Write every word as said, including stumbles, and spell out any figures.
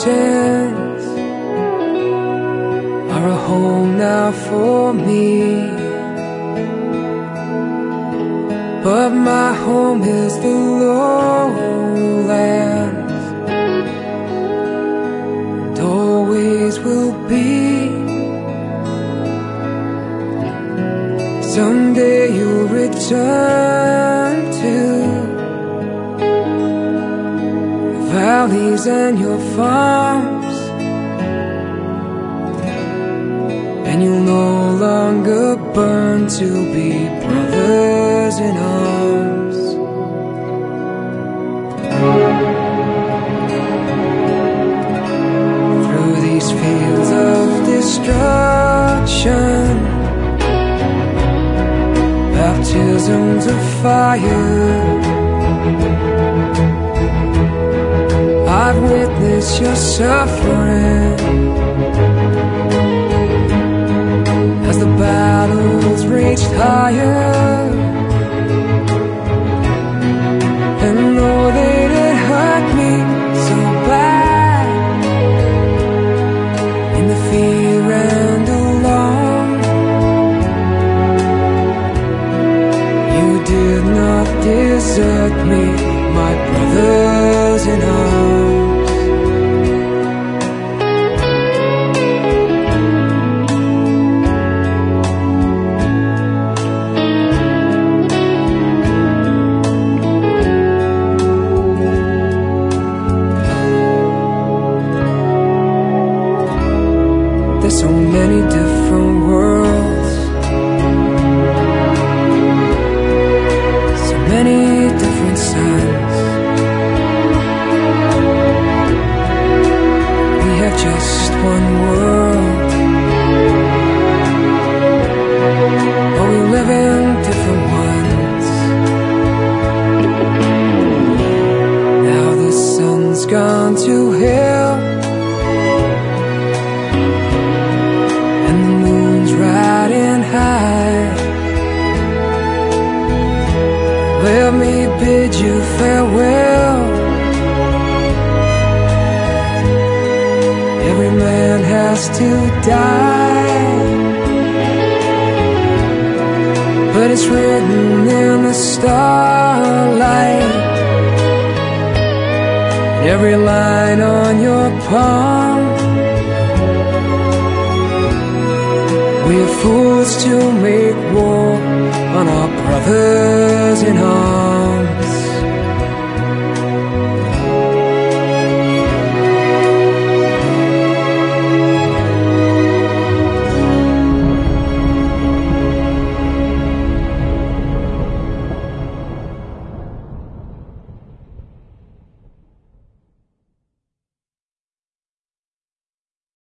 mountains are a home now for me, but my home is the lowlands, and always will be. Someday you'll return to your valleys and your farms, and you'll no longer burn to be brothers in arms. Through these fields of destruction, baptisms of fire, I've witnessed your suffering as the battles raged higher. And though they did hurt me so bad, in the fear and alarm, you did not desert me, my brothers in arms. There's so many different worlds, so many different suns. We have just one world, but we live in different ones. Now the sun's gone to hell, riding high. Let me bid you farewell. Every man has to die, but it's written in the starlight, every line on your palm. We're fools to make war.